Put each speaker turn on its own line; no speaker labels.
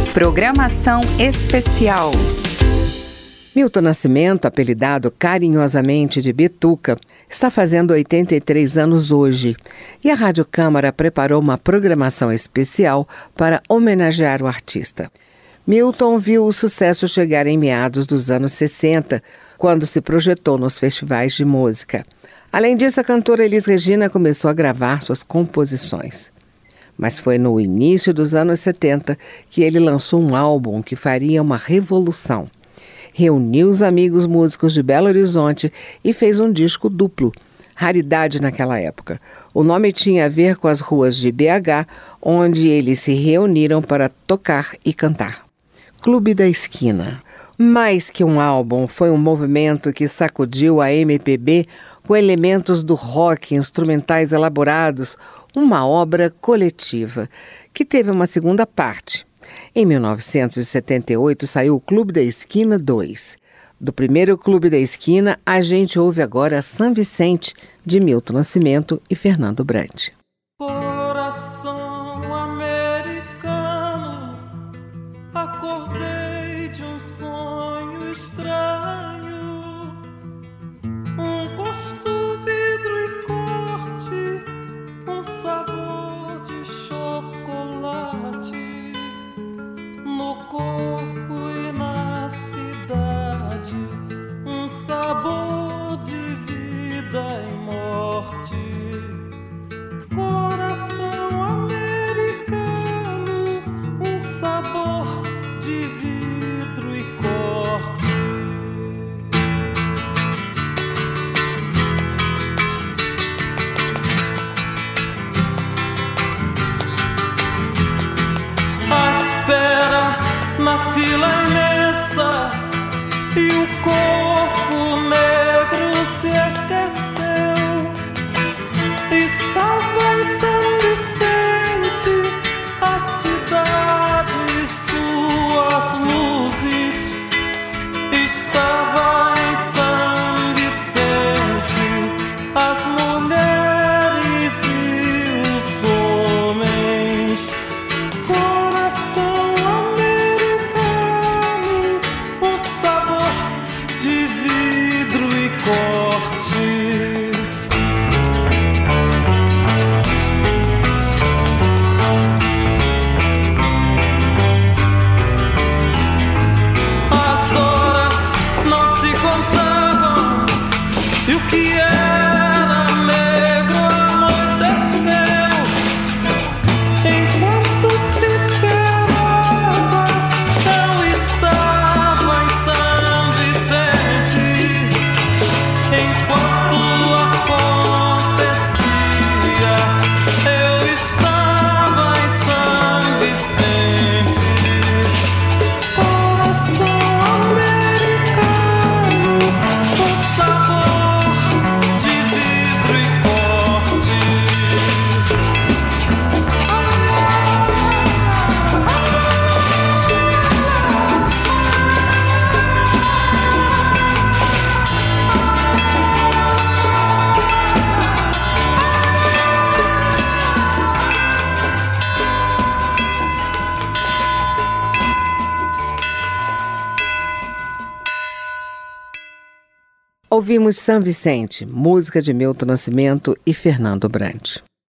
Programação especial.
Milton Nascimento, apelidado carinhosamente de Bituca, está fazendo 83 anos hoje e a Rádio Câmara preparou uma programação especial para homenagear o artista. Milton viu o sucesso chegar em meados dos anos 60, quando se projetou nos festivais de música. Além disso, a cantora Elis Regina começou a gravar suas composições. Mas foi no início dos anos 70 que ele lançou um álbum que faria uma revolução. Reuniu os amigos músicos de Belo Horizonte e fez um disco duplo, raridade naquela época. O nome tinha a ver com as ruas de BH, onde eles se reuniram para tocar e cantar. Clube da Esquina. Mais que um álbum, foi um movimento que sacudiu a MPB com elementos do rock, instrumentais elaborados, uma obra coletiva, que teve uma segunda parte. Em 1978 saiu o Clube da Esquina 2. Do primeiro Clube da Esquina, a gente ouve agora São Vicente, de Milton Nascimento e Fernando Brant.
Coração americano, acordei de um sonho estranho, um gosto, vidro e corte, um sabor de chocolate no corpo e na cidade, um sabor de vida e morte. Coração americano, um sabor de vidro e corte. A espera na fila imensa e o corpo negro se esqueceu. Estava em São Vicente, a cidade e suas luzes. Estava em São Vicente, as mulheres e os homens. Coração americano, um sabor de vidro e corte. As horas não se contavam e o que era negro anoiteceu. Enquanto se esperava, eu estava em São Vicente. Enquanto acontecia, eu estava em São Vicente. Coração americano, um sabor de vidro e corte.
Ouvimos São Vicente, música de Milton Nascimento e Fernando Brant.